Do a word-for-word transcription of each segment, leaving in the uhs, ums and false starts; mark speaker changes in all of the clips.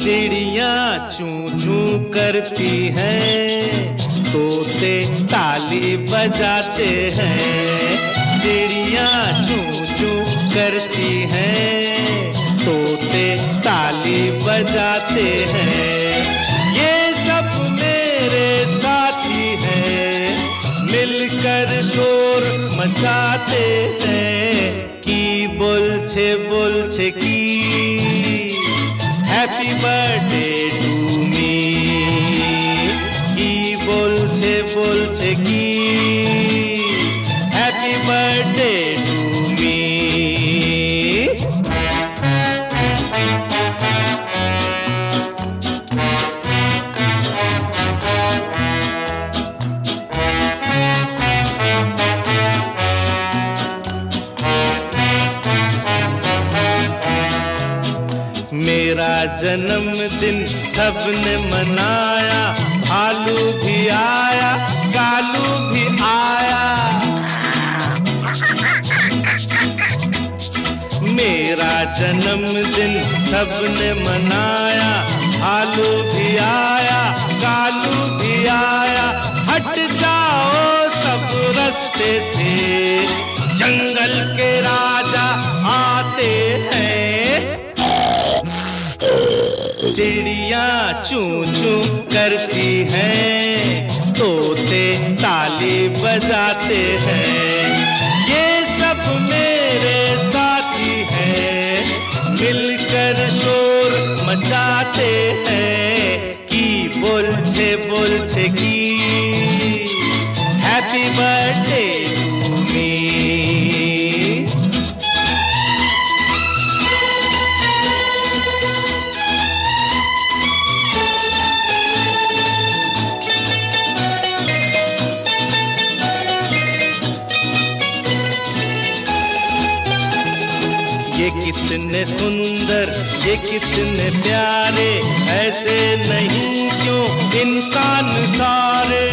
Speaker 1: चिड़ियाँ चूं चूं करती हैं, तोते ताली बजाते हैं। चिड़ियाँ चूं चूं करती हैं, तोते ताली बजाते हैं। ये सब मेरे साथी हैं, मिलकर शोर मचाते हैं। की बोलछे बोलछे की हैप्पी बर्थडे टू मी, की बोलछे बोलछे की हैप्पी बर्थडे टू मी। मेरा जन्मदिन सबने मनाया, आलू भी आया, कालू भी आया। मेरा जन्मदिन सबने मनाया, आलू भी आया, कालू भी आया। हट जाओ सब रास्ते से, जंगल के राजा आते हैं। चिड़ियाँ चूं चूं करती हैं, तोते ताली बजाते हैं। ये सब मेरे साथी हैं, मिलकर शोर मचाते हैं। की बोलछे बोलछे की हैप्पी बर्थडे टू मी। ये कितने सुंदर, ये कितने प्यारे, ऐसे नहीं क्यों इंसान सारे।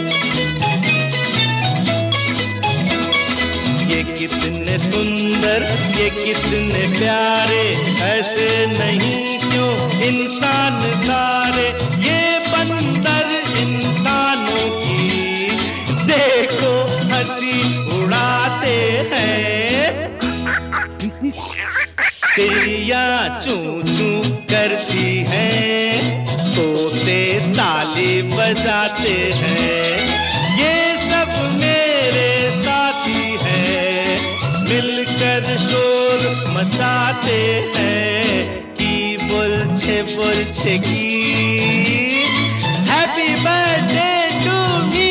Speaker 1: ये कितने सुंदर, ये कितने प्यारे, ऐसे नहीं क्यों इंसान सारे। ये बंदर इंसानों की देखो हंसी उड़ाते हैं। चिड़ियाँ चूं चूं करती हैं, तोते ताली बजाते हैं। ये सब मेरे साथी हैं, मिलकर शोर मचाते हैं। की बोलछे बोलछे की हैप्पी बर्थडे टू मी।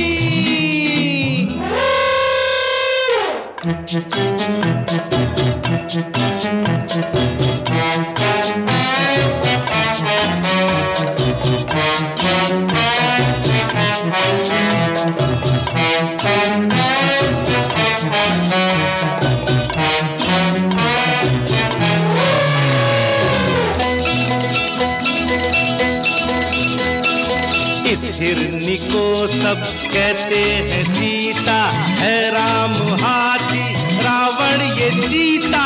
Speaker 1: इस हिरनी को सब कहते हैं सीता, है राम हाथी, रावण ये चीता।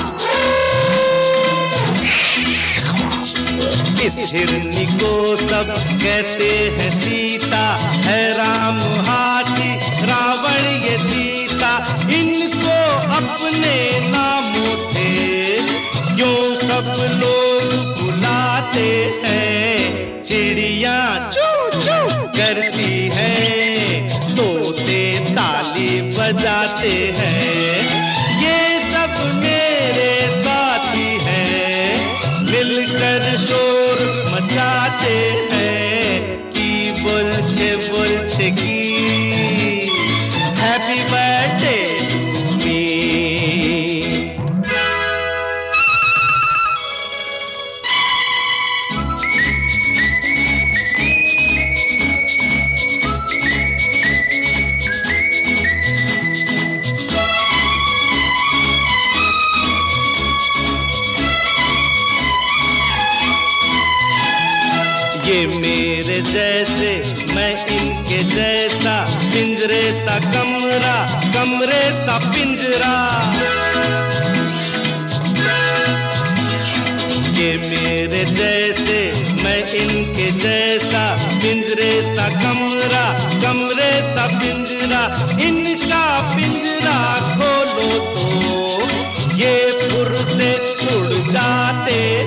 Speaker 1: इस हिरनी को सब कहते हैं सीता, है राम हाथी, रावण ये चीता। इनको अपने नामों से क्यों सब लोग बुलाते हैं। चिड़ियाँ चूं चूं करती हैं, तोते ताली बजाते हैं। ये सब मेरे साथी हैं, मिलकर शोर मचाते हैं। की बोलछे बोलछे की हैप्पी बर्थडे टू मी। ये मेरे जैसे, मैं इनके जैसा, पिंजरे सा कमरा, कमरे सा पिंजरा। ये मेरे जैसे मैं इनके जैसा, पिंजरे सा कमरा कमरे सा पिंजरा, इनका पिंजरा खोलो तो ये फुर से उड़ जाते